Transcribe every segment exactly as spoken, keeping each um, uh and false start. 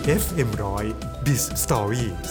เอฟ เอ็ม หนึ่งร้อย Biz Stories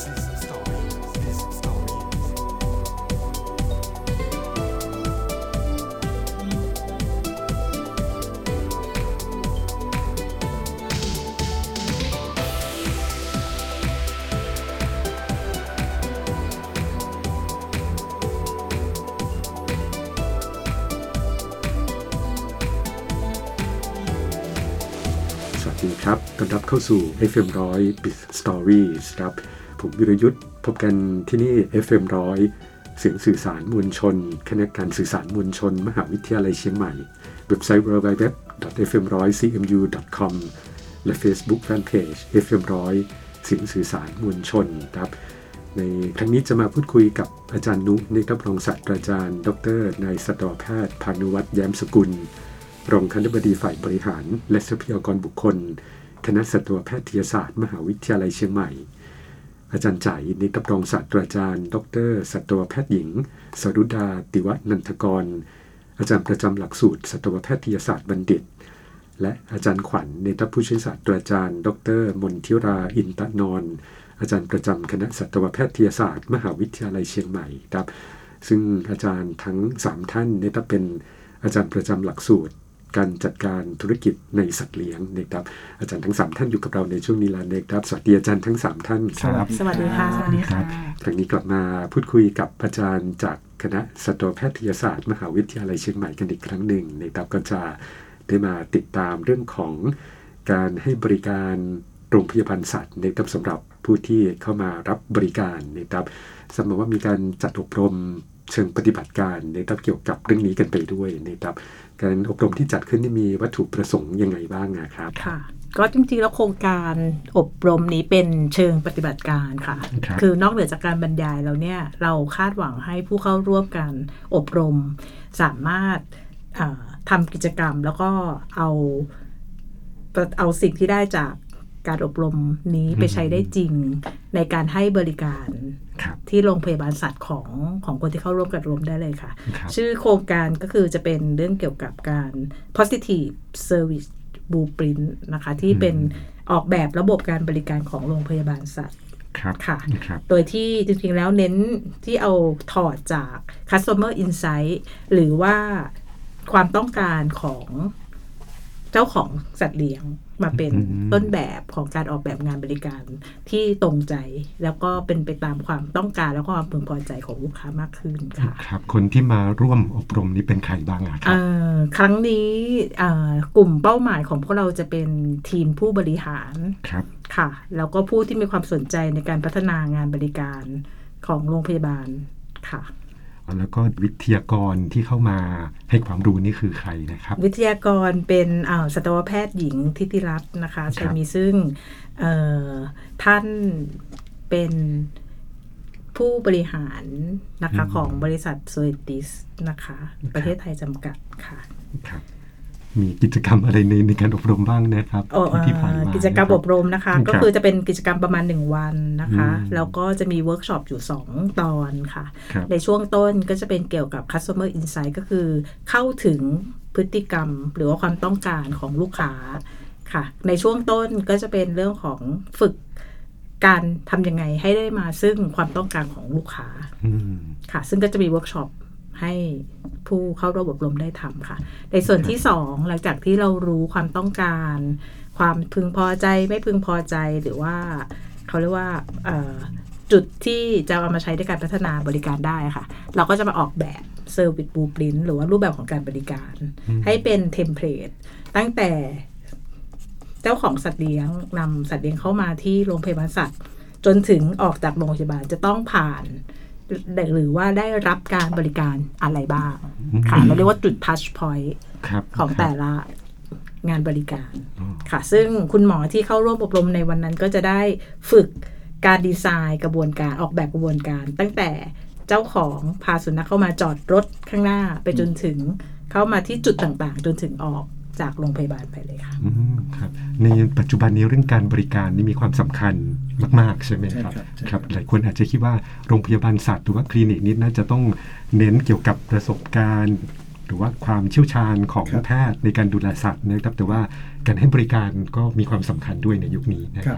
สวัสดีครับต้อนรับเข้าสู่ เอฟ เอ็ม หนึ่งร้อย Biz Stories ครับผมวิรยุทธ์พบกันที่นี่ เอฟ เอ็ม หนึ่งร้อยเสียงสื่อสารมวลชนคณะการสื่อสารมวลชนมหาวิทยาลัยเชียงใหม่เว็บไซต์ ดับเบิลยู ดับเบิลยู ดับเบิลยู ดอท เอฟ เอ็ม หนึ่งร้อย ซี เอ็ม ยู ดอท คอม และ Facebook Fanpage เอฟ เอ็ม หนึ่งร้อยเสียงสื่อสารมวลชนครับในครั้งนี้จะมาพูดคุยกับอาจารย์นุนิตรองศาสตราจารย์ดรนายสัตวแพทย์พานุวัฒน์แย้มสกุลรองคณบดีฝ่ายบริหารและทรัพยากรบุคคลคณะสัตวแพทยศาสตร์มหาวิทยาลัยเชียงใหม่อาจารย์ใจนิตรองศาสตราจารย์ดรสัตวแพทย์หญิงสรุดาติวนันทกรอาจารย์ประจำหลักสูตรสัตวแพทยศาสตร์บัณฑิตและอาจารย์ขวัญนิตรผู้ช่วยศาสตราจารย์ดรมนทิราอินตนนท์อาจารย์ประจำคณะสัตวแพทยศาสตร์มหาวิทยาลัยเชียงใหม่ครับซึ่งอาจารย์ทั้งสามท่านนี่จะเป็นอาจารย์ประจำหลักสูตรการจัดการธุรกิจในสัตว์เลี้ยงนะครับอาจารย์ทั้งสามท่านอยู่กับเราในช่วงนี้แล้วนะครับสวัสดีอาจารย์ทั้งสามท่านครับสวัสดีค่ะสวัสดีค่ะครั้งนี้กลับมาพูดคุยกับอาจารย์จากคณะสัตวแพทยศาสตร์มหาวิทยาลัยเชียงใหม่กันอีกครั้งหนึ่งนะครับก็จะได้มาติดตามเรื่องของการให้บริการโรงพยาบาลสัตว์นะครับสำหรับผู้ที่เข้ามารับบริการนะครับสมมติว่ามีการจัดอบรมเชิงปฏิบัติการนะครับเกี่ยวกับเรื่องนี้กันไปด้วยนะครับการอบรมที่จัดขึ้นนี่มีวัตถุประสงค์ยังไงบ้างนะครับค่ะก็จริงๆแล้วโครงการอบรมนี้เป็นเชิงปฏิบัติการค่ะ ค, คือนอกเหนือจากการบรรยายแล้วเนี่ยเราคาดหวังให้ผู้เข้าร่วมการอบรมสามารถทำกิจกรรมแล้วก็เอาเอาสิ่งที่ได้จากการอบรมนี้ไปใช้ได้จริงในการให้บริการที่โรงพยาบาลสัตว์ของของคนที่เข้าร่วมการอบรมได้เลยค่ะชื่อโครงการก็คือจะเป็นเรื่องเกี่ยวกับการ positive service blueprint นะคะที่เป็นออกแบบระบบการบริการของโรงพยาบาลสัตว์ค่ะโดยที่จริงๆแล้วเน้นที่เอาถอดจาก customer insight หรือว่าความต้องการของเจ้าของสัตว์เลี้ยงมาเป็นต้นแบบของการออกแบบงานบริการที่ตรงใจแล้วก็เป็นไปตามความต้องการแล้วก็ความพึงพอใจของลูกค้ามากขึ้นค่ะครับคนที่มาร่วมอบรมนี้เป็นใครบ้างครับครั้งนี้กลุ่มเป้าหมายของพวกเราจะเป็นทีมผู้บริหารครับค่ะแล้วก็ผู้ที่มีความสนใจในการพัฒนางานบริการของโรงพยาบาลค่ะแล้วก็วิทยากรที่เข้ามาให้ความรู้นี่คือใครนะครับวิทยากรเป็นสัตวแพทย์หญิงทิติรัตน์นะคะชัยมีซึ่งท่านเป็นผู้บริหารนะคะของบริษัทโซเอติสนะคะประเทศไทยจำกัดค่ะครับมีกิจกรรมอะไรในในการอบรมบ้างนะครับที่ผ่านมากิจกรรมอบรมนะคะก็คือจะเป็นกิจกรรมประมาณหนึ่งวันนะคะแล้วก็จะมีเวิร์กช็อปอยู่สองตอนค่ะในช่วงต้นก็จะเป็นเกี่ยวกับ customer insight ก็คือเข้าถึงพฤติกรรมหรือว่าความต้องการของลูกค้าค่ะในช่วงต้นก็จะเป็นเรื่องของฝึกการทำยังไงให้ได้มาซึ่งความต้องการของลูกค้าค่ะซึ่งก็จะมีเวิร์กช็อปให้ผู้เข้าร่วมอบรมได้ทำค่ะในส่วนที่สองหลังจากที่เรารู้ความต้องการความพึงพอใจไม่พึงพอใจหรือว่าเขาเรียกว่าจุดที่จะเอามาใช้ในการพัฒนาบริการได้ค่ะเราก็จะมาออกแบบ Service Blueprint หรือว่ารูปแบบของการบริการให้เป็นเทมเพลตตั้งแต่เจ้าของสัตว์เลี้ยงนำสัตว์เลี้ยงเข้ามาที่โรงพยาบาลสัตว์จนถึงออกจากโรงพยาบาลจะต้องผ่านหรือว่าได้รับการบริการอะไรบ้างค่ะเราเรียกว่าจุด touch point ของแต่ละงานบริการค่ะซึ่งคุณหมอที่เข้าร่วมอบรมในวันนั้นก็จะได้ฝึกการดีไซน์กระบวนการออกแบบกระบวนการตั้งแต่เจ้าของพาสุนัขเข้ามาจอดรถข้างหน้าไปจนถึงเข้ามาที่จุดต่างๆจนถึงออกจากโรงพยาบาลไปเลยค่ะครับในปัจจุบันนี้เรื่องการบริการนี่มีความสำคัญมากๆใช่ไหมครับครับหลายคนอาจจะคิดว่าโรงพยาบาลสัตว์หรือว่าคลินิกนี้น่าจะต้องเน้นเกี่ยวกับประสบการณ์หรือว่าความเชี่ยวชาญของแพทย์ในการดูแลสัตว์นะครับแต่ว่าการให้บริการก็มีความสำคัญด้วยในยุคนี้นะครับ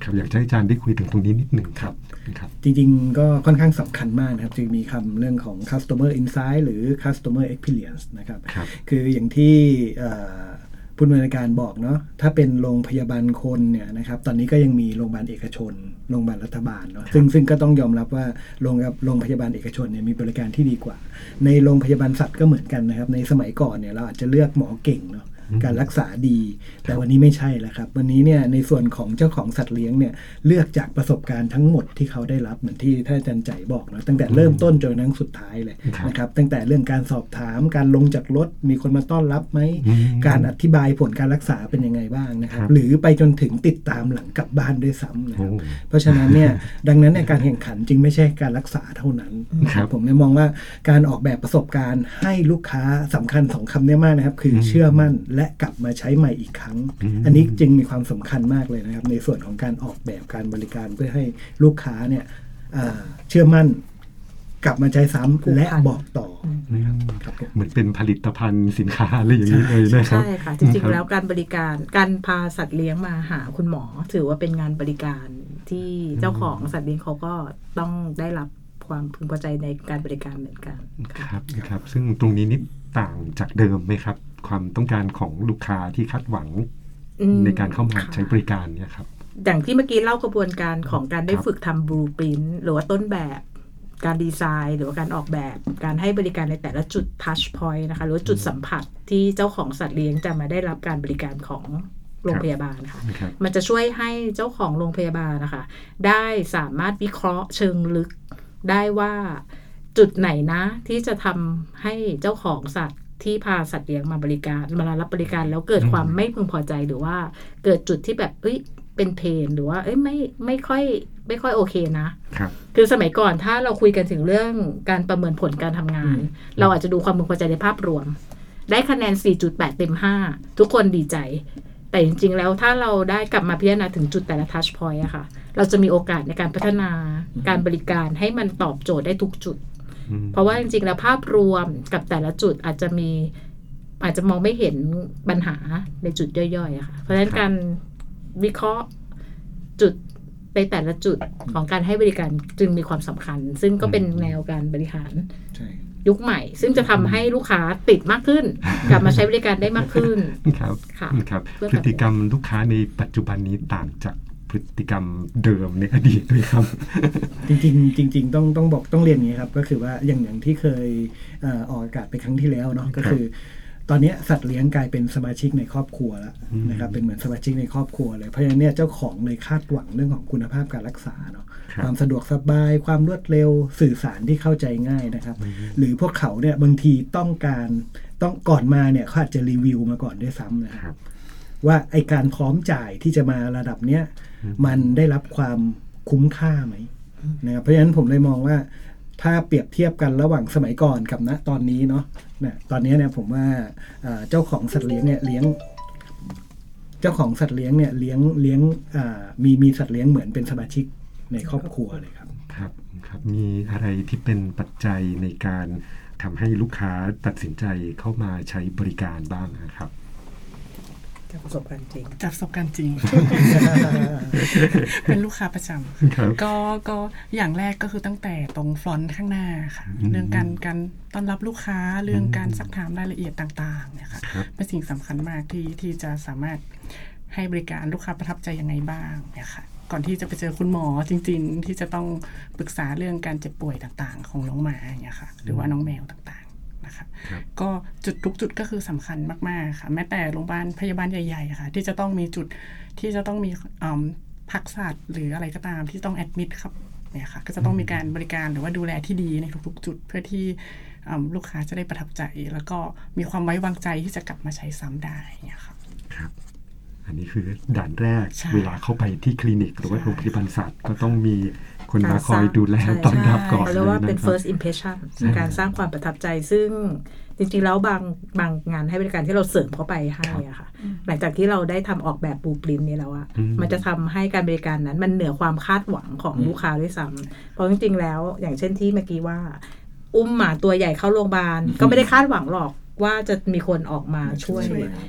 ครับอยากให้อาจารย์ได้คุยถึงตรงนี้นิดหนึ่งครับครับจริงๆก็ค่อนข้างสำคัญมากนะครับจึงมีคำเรื่องของ customer insight หรือ customer experience นะครับคืออย่างที่ผู้บริการบอกเนาะถ้าเป็นโรงพยาบาลคนเนี่ยนะครับตอนนี้ก็ยังมีโรงพยาบาลเอกชนโรงพยาบาลรัฐบาลเนาะซึ่งซึ่งก็ต้องยอมรับว่าโรงโรงพยาบาลเอกชนเนี่ยมีบริการที่ดีกว่าในโรงพยาบาลสัตว์ก็เหมือนกันนะครับในสมัยก่อนเนี่ยเราอาจจะเลือกหมอเก่งเนาะการรักษาดีแต่วันนี้ไม่ใช่แล้วครับวันนี้เนี่ยในส่วนของเจ้าของสัตว์เลี้ยงเนี่ยเลือกจากประสบการณ์ทั้งหมดที่เขาได้รับเหมือนที่ท่านอาจารย์ใจบอกนะตั้งแต่เริ่มต้นจนถึงสุดท้ายเลยนะครับตั้งแต่เรื่องการสอบถามการลงจากรถมีคนมาต้อนรับไหมการอธิบายผลการรักษาเป็นยังไงบ้างนะครับหรือไปจนถึงติดตามหลังกลับบ้านด้วยซ้ำนะครับเพราะฉะนั้นเนี่ยดังนั้นในการแข่งขันจึงไม่ใช่การรักษาเท่านั้นครับผมเลยมองว่าการออกแบบประสบการณ์ให้ลูกค้าสำคัญสองคำนี้มากนะครับคือเชื่อมั่นและกลับมาใช้ใหม่อีกครั้งอันนี้จึงมีความสำคัญมากเลยนะครับในส่วนของการออกแบบการบริการเพื่อให้ลูกค้าเนี่ยเชื่อมั่นกลับมาใช้ซ้ำและบอกต่อนะครับเหมือนเป็นผลิตภัณฑ์สินค้าอะไรอย่างนี้เลยนะครับใช่ค่ะจริงๆแล้วการบริการการพาสัตว์เลี้ยงมาหาคุณหมอถือว่าเป็นงานบริการที่เจ้าของสัตว์เลี้ยงเขาก็ต้องได้รับความพึงพอใจในการบริการเหมือนกันครับครับซึ่งตรงนี้นิดต่างจากเดิมไหมครับความต้องการของลูกค้าที่คาดหวังในการเข้ามาใช้บริการเนี่ยครับอย่างที่เมื่อกี้เล่ากระบวนการของการได้ฝึกทำบลูพรินท์หรือว่าต้นแบบการดีไซน์หรือว่าการออกแบบการให้บริการในแต่ละจุด touch point นะคะหรือว่าจุดสัมผัสที่เจ้าของสัตว์เลี้ยงจะมาได้รับการบริการของโรงพยาบาลค่ะมันจะช่วยให้เจ้าของโรงพยาบาลนะคะได้สามารถวิเคราะห์เชิงลึกได้ว่าจุดไหนนะที่จะทำให้เจ้าของสัตว์ที่พาสัตว์เลี้ยงมาบริการมารับบริการแล้วเกิดความไม่พึงพอใจหรือว่าเกิดจุดที่แบบเอ้ยเป็นเพนหรือว่าเอ้ยไม่ไม่ค่อยไม่ค่อยโอเคนะครับคือสมัยก่อนถ้าเราคุยกันถึงเรื่องการประเมินผลการทำงานเราอาจจะดูความพึงพอใจในภาพรวมได้คะแนน สี่จุดแปด เต็มห้าทุกคนดีใจแต่จริงๆแล้วถ้าเราได้กลับมาพิจารณาถึงจุดแต่ละ touch point อะค่ะเราจะมีโอกาสในการพัฒนาการบริการให้มันตอบโจทย์ได้ทุกจุดเพราะว่าจริงๆแล้วภาพรวมกับแต่ละจุดอาจจะมีอาจจะมองไม่เห็นปัญหาในจุดย่อยๆค่ะเพราะฉะนั้นการวิเคราะห์จุดในแต่ละจุดของการให้บริการจึงมีความสำคัญซึ่งก็เป็นแนวการบริหารยุคใหม่ซึ่งจะทำให้ลูกค้าติดมากขึ้นกลับมาใช้บริการได้มากขึ้นครับครับพฤติกรรมลูกค้าในปัจจุบันนี้ต่างจากพฤติกรรมเดิมในอดีตด้วยครับจริงๆจริงๆต้องต้องบอกต้องเรียนอย่างนี้ครับก็คือว่าอย่างอย่างที่เคยเอ่อออกอากาศไปครั้งที่แล้วเนาะก็คือตอนนี้สัตว์เลี้ยงกลายเป็นสมาชิกในครอบครัวแล้วนะครับเป็นเหมือนสมาชิกในครอบครัวเลยเพราะฉะนั้นเนี่ยเจ้าของเลยคาดหวังเรื่องของคุณภาพการรักษาเนาะความสะดวกสบายความรวดเร็วสื่อสารที่เข้าใจง่ายนะครับหรือพวกเขาเนี่ยบางทีต้องการต้องก่อนมาเนี่ยเขาอาจจะรีวิวมาก่อนด้วยซ้ำนะครับว่าไอการพร้อมจ่ายที่จะมาระดับเนี้ยมันได้รับความคุ้มค่าไหมนะครับเพราะฉะนั้นผมเลยมองว่าถ้าเปรียบเทียบกันระหว่างสมัยก่อนกับณตอนนี้เนาะเนี่ยตอนนี้เนี่ยผมว่าเจ้าของสัตว์เลี้ยงเนี่ยเลี้ยงเจ้าของสัตว์เลี้ยงเนี่ยเลี้ยงเลี้ยงมีมีสัตว์เลี้ยงเหมือนเป็นสมาชิกในครอบครัวเลยครับครับครับมีอะไรที่เป็นปัจจัยในการทำให้ลูกค้าตัดสินใจเข้ามาใช้บริการบ้างนะครับจากประสบการณ์จริงจากประสบการณ์จริง เป็นลูกค้าประจำก็ก็อย่างแรกก็คือตั้งแต่ตรงฟรอนต์ข้างหน้าค่ะเรื่องการการต้อนรับลูกค้าเรื่องการซักถามรายละเอียดต่างๆเนี่ยค่ะเป็นสิ่งสำคัญมากที่ที่จะสามารถให้บริการลูกค้าประทับใจยังไงบ้างเนี่ยค่ะก่อนที่จะไปเจอคุณหมอจริงๆที่จะต้องปรึกษาเรื่องการเจ็บป่วยต่างๆของน้องหมาอย่างเงี้ยค่ะหรือว่าน้องแมวต่างนะคะก็จุดทุกจุดก็คือสำคัญมากๆค่ะแม้แต่โรงพยาบาลพยาบาลใหญ่ๆค่ะที่จะต้องมีจุดที่จะต้องมีพักสัตว์หรืออะไรก็ตามที่ต้องแอดมิดครับเนี่ยค่ะก็จะต้องมีการบริการหรือว่าดูแลที่ดีในทุกๆจุดเพื่อที่ลูกค้าจะได้ประทับใจแล้วก็มีความไว้วางใจที่จะกลับมาใช้ซ้ำได้เนี่ยค่ะครับอันนี้คือด่านแรกเวลาเข้าไปที่คลินิกหรือว่าโรงพยาบาลสัตว์ก็ต้องมีคนมาคอยดูแลต้อนรับก่อนเรียกว่าเป็น first impression การสร้างความประทับใจซึ่งจริงๆแล้วบางบางงานให้บริการที่เราเสริมเข้าไปให้อะค่ะหลังจากที่เราได้ทำออกแบบบลูพรินท์นี้แล้วอะมันจะทำให้การบริการนั้นมันเหนือความคาดหวังของลูกค้าด้วยซ้ำเพราะจริงๆแล้วอย่างเช่นที่เมื่อกี้ว่าอุ้มหมาตัวใหญ่เข้าโรงพยาบาลก็ไม่ได้คาดหวังหรอกว่าจะมีคนออกมาช่วย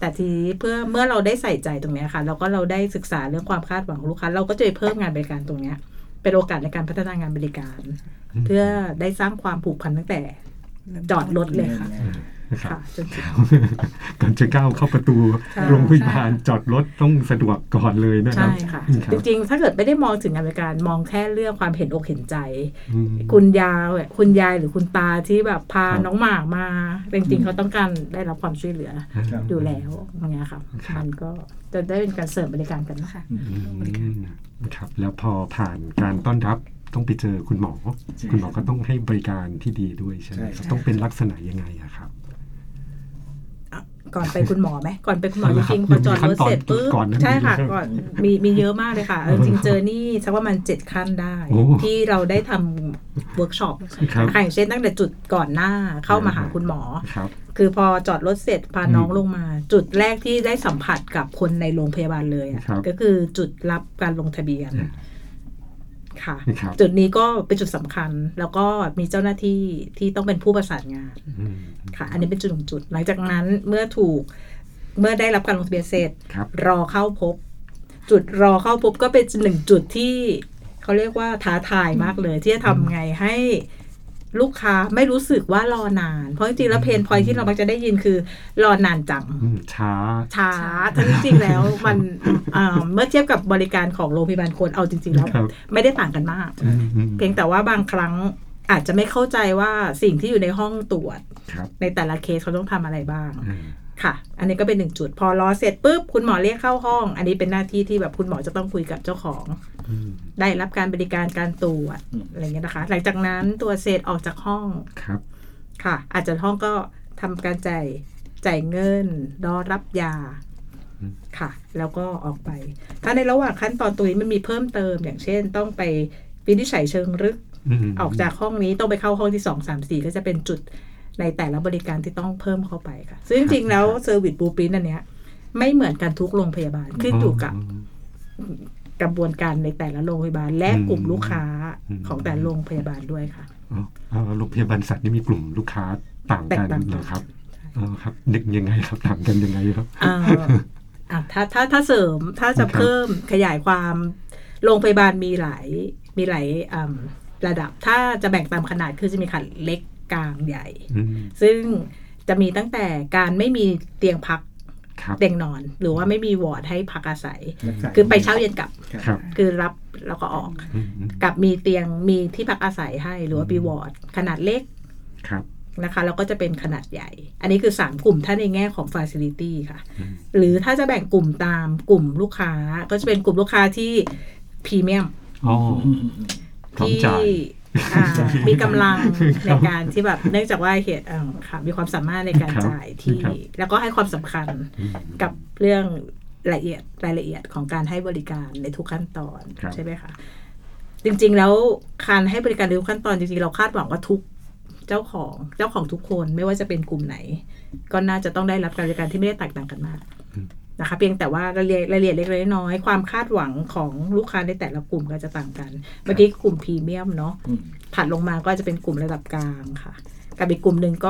แต่ทีนี้เพื่อเมื่อเราได้ใส่ใจตรงนี้ค่ะแล้วก็เราได้ศึกษาเรื่องความคาดหวังของลูกค้าเราก็จะเพิ่มงานบริการตรงนี้เป็นโอกาสในการพัฒนางานบริการเพื่อได้สร้างความผูกพันตั้งแต่จอดรถเลยค่ะค่ะจนถึงก่อนจะก้าวเข้าประตูโรงพยาบาลจอดรถต้องสะดวกก่อนเลยนะครับใช่ค่ะจริงๆถ้าเกิดไม่ได้มองถึงงานบริการมองแค่เรื่องความเห็นอกเห็นใจคุณยายคุณยายหรือคุณตาที่แบบพาน้องหมามาจริงๆเขาต้องการได้รับความช่วยเหลืออยู่แล้วอย่างเงี้ยค่ะมันก็จะได้เป็นการเสริมบริการกันนะคะครับแล้วพอผ่านการต้อนรับต้องไปเจอคุณหมอคุณหมอก็ต้องให้บริการที่ดีด้วยใช่ไหมต้องเป็นลักษณะยังไงอะครับก่อนไปคุณหมอไหมก่อนไปคุณหมอจริงๆพอจอดรถเสร็จปุ๊บใช่ค่ะก่อนมีมีเยอะมากเลยค่ะจริงเจอนี่สักประมาณเจ็ดขั้นได้ที่เราได้ทำเวิร์กช็อปอย่างเช่นตั้งแต่จุดก่อนหน้าเข้ามาหาคุณหมอคือพอจอดรถเสร็จพาน้องลงมาจุดแรกที่ได้สัมผัสกับคนในโรงพยาบาลเลยก็คือจุดรับการลงทะเบียนค่ะจุดนี้ก็เป็นจุดสำคัญแล้วก็มีเจ้าหน้าที่ที่ต้องเป็นผู้ประสานงานค่ะอันนี้เป็นจุดหนึ่งจุดหลังจากนั้นเมื่อถูกเมื่อได้รับการลงทะเบียนเสร็จรอเข้าพบจุดรอเข้าพบก็เป็นหนึ่งจุดที่เขาเรียกว่าท้าทายมากเลยที่จะทำไงให้ลูกค้าไม่รู้สึกว่ารอนานเพราะจริงๆแล้วเพนพอยที่เรามักจะได้ยินคือรอนานจังช้าช้าทั้งจริงๆแล้วมันเมื่อเทียบกับบริการของโรงพยาบาลคนเอาจริงๆแล้วไม่ได้ต่างกันมากเพียงแต่ว่าบางครั้งอาจจะไม่เข้าใจว่าสิ่งที่อยู่ในห้องตรวจในแต่ละเคสเขาต้องทำอะไรบ้างค่ะอันนี้ก็เป็นหนึ่งจุดพอรอเสร็จปุ๊บคุณหมอเรียกเข้าห้องอันนี้เป็นหน้าที่ที่แบบคุณหมอจะต้องคุยกับเจ้าของได้รับการบริการการตรวจอะไรเงี้ยนะคะหลังจากนั้นตัวเสร็จออกจากห้องครับค่ะอาจจะห้องก็ทำการจ่ายจ่ายเงินรอรับยาค่ะแล้วก็ออกไปถ้าในระหว่างขั้นตอนตัวนี้มันมีเพิ่มเติมอย่างเช่นต้องไปวินิจฉัยเชิงลึกออกจากห้องนี้ต้องไปเข้าห้องที่สอง สาม สี่ก็จะเป็นจุดในแต่ละบริการที่ต้องเพิ่มเข้าไปค่ะซึ่งจริงๆแล้วเซอร์วิสบลูพรินท์อันเนี้ยไม่เหมือนกันทุกโรงพยาบาลขึ้นอยู่กับกระบวนการในแต่ละโรงพยาบาลและกลุ่มลูกค้าของแต่โรงพยาบาลด้วยค่ะอ๋อโรงพยาบาลสัตว์นี่มีกลุ่มลูกค้าต่างกันเหรอครับอ๋อครับนึกยังไงครับต่างกันยังไงครับอ่าถ้าถ้าถ้าเสริมถ้าจะเพิ่มขยายความโรงพยาบาลมีหลายมีหลายระดับถ้าจะแบ่งตามขนาดคือจะมีขนาดเล็กกลางใหญ่ซึ่งจะมีตั้งแต่การไม่มีเตียงพักเตียงนอนหรือว่าไม่มีวอร์ดให้พักอาศัยคือไปเช้าเย็นกลับคือรับแล้วก็ออกกับมีเตียงมีที่พักอาศัยให้หรือว่ามีวอร์ดขนาดเล็กนะคะแล้วก็จะเป็นขนาดใหญ่อันนี้คือสามกลุ่มถ้าในแง่ของ facility ค่ะหรือถ้าจะแบ่งกลุ่มตามกลุ่มลูกค้าก็จะเป็นกลุ่มลูกค้าที่พรีเมียมที่มีกำลังในการที่แบบเนื่องจากว่าเหตุค่ะมีความสามารถในการจ่ายที่แล้วก็ให้ความสำคัญกับเรื่องละเอียดรายละเอียดของการให้บริการในทุกขั้นตอนใช่ไหมคะจริงๆแล้วการให้บริการในทุกขั้นตอนจริงๆเราคาดหวังว่าทุกเจ้าของเจ้าของทุกคนไม่ว่าจะเป็นกลุ่มไหนก็น่าจะต้องได้รับการบริการที่ไม่ได้แตกต่างกันมากนะคะเพียงแต่ว่ารายละเอียดรายละเอียดเล็กๆน้อยๆความคาดหวังของลูกค้าในแต่ละกลุ่มก็จะต่างกันเมื่อกี้กลุ่มพรีเมียมเนาะถัดลงมาก็จะเป็นกลุ่มระดับกลางค่ะกับอีกกลุ่มหนึ่งก็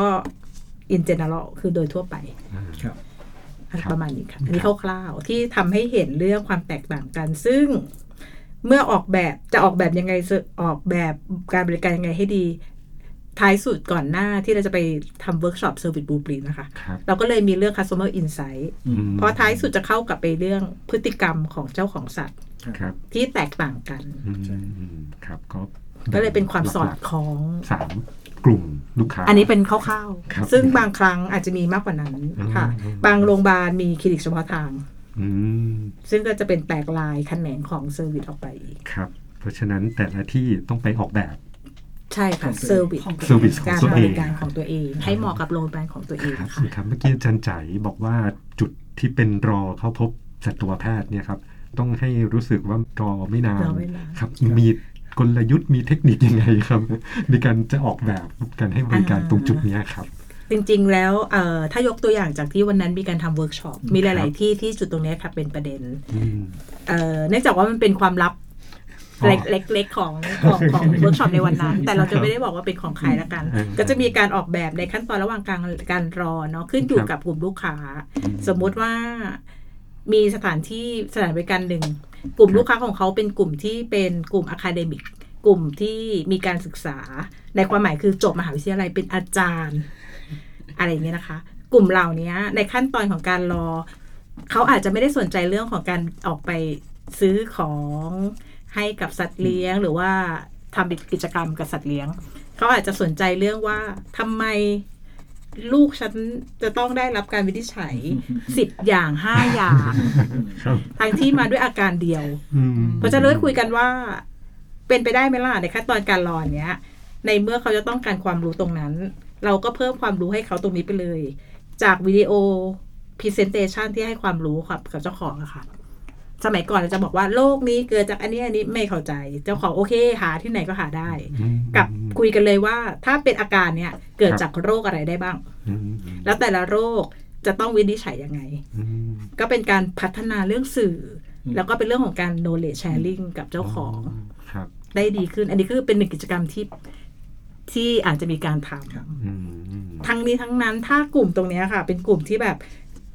in general คือโดยทั่วไปประมาณนี้ค่ะอันนี้คร่าวๆที่ทำให้เห็นเรื่องความแตกต่างกันซึ่งเมื่อออกแบบจะออกแบบยังไงออกแบบการบริการยังไงให้ดีท้ายสุดก่อนหน้าที่เราจะไปทำเวิร์กช็อป Service Blueprint นะคะเราก็เลยมีเรื่อง Customer Insight เพราะท้ายสุดจะเข้ากับไปเรื่องพฤติกรรมของเจ้าของสัตว์ที่แตกต่างกันครับก็เลยเป็นความสอดคล้องสามกลุ่มลูกค้าอันนี้เป็นคร่าวๆซึ่งบางครั้งอาจจะมีมากกว่านั้นค่ะบางโรงพยาบาลมีคลินิกเฉพาะทางซึ่งก็จะเป็นแตกลายแขนงของเซอร์วิสออกไปอีกครับเพราะฉะนั้นแต่ละที่ต้องไปออกแบบใช่ค่ะเซอร์วิสเซอร์วิสการบริการของตัวเองให้เหมาะกับโรงพยาบาลของตัวเองค่ะครับเมื่อกี้อาจารย์ใจบอกว่าจุดที่เป็นรอเข้าพบสัตวแพทย์เนี่ยครับต้องให้รู้สึกว่ารอไม่นานครับมีกลยุทธ์มีเทคนิคยังไงครับในการจะออกแบบการให้บริการตรงจุดนี้ครับจริงๆแล้วถ้ายกตัวอย่างจากที่วันนั้นมีการทำเวิร์กช็อปมีหลายๆที่ที่จุดตรงนี้ครับเป็นประเด็นเนื่องจากว่ามันเป็นความลับเล็กๆของของของเวิร์กช็อปในวันนั้นแต่เราจะไม่ได้บอกว่าเป็นของใครละกันก็จะมีการออกแบบในขั้นตอนระหว่างการการรอเนาะขึ้นอยู่กับกลุ่มลูกค้าสมมุติว่ามีสถานที่สถานบริการหนึ่งกลุ่มลูกค้าของเขาเป็นกลุ่มที่เป็นกลุ่มอะคาเดมิกกลุ่มที่มีการศึกษาในความหมายคือจบมหาวิทยาลัยเป็นอาจารย์อะไรอย่างเงี้ยนะคะกลุ่มเหล่านี้ในขั้นตอนของการรอเขาอาจจะไม่ได้สนใจเรื่องของการออกไปซื้อของให้กับสัตว์เลี้ยงหรือว่าทำกิจกรรมกับสัตว์เลี้ยงเขาอาจจะสนใจเรื่องว่าทำไมลูกฉันจะต้องได้รับการวินิจฉัยสิบอย่างห้าอย่างทั้งที่มาด้วยอาการเดียวเพราะจะเลยคุยกันว่าเป็นไปได้ไหมล่ะในขั้นตอนการรอเนี้ยในเมื่อเขาจะต้องการความรู้ตรงนั้นเราก็เพิ่มความรู้ให้เขาตรงนี้ไปเลยจากวิดีโอ presentation ที่ให้ความรู้กับกับเจ้าของอะค่ะสมัยก่อนเราจะบอกว่าโรคนี้เกิดจากอันนี้อันนี้ไม่เข้าใจเจ้าของโอเคหาที่ไหนก็หาได้กับคุยกันเลยว่าถ้าเป็นอาการเนี้ยเกิดจากโรคอะไรได้บ้างแล้วแต่ละโรคจะต้องวินิจฉัยยังไงก็เป็นการพัฒนาเรื่องสื่อแล้วก็เป็นเรื่องของการ knowledge sharing กับเจ้าของได้ดีขึ้นอันนี้คือเป็นหนึ่งกิจกรรมที่ที่อาจจะมีการทำทั้งนี้ทั้งนั้นถ้ากลุ่มตรงนี้ค่ะเป็นกลุ่มที่แบบ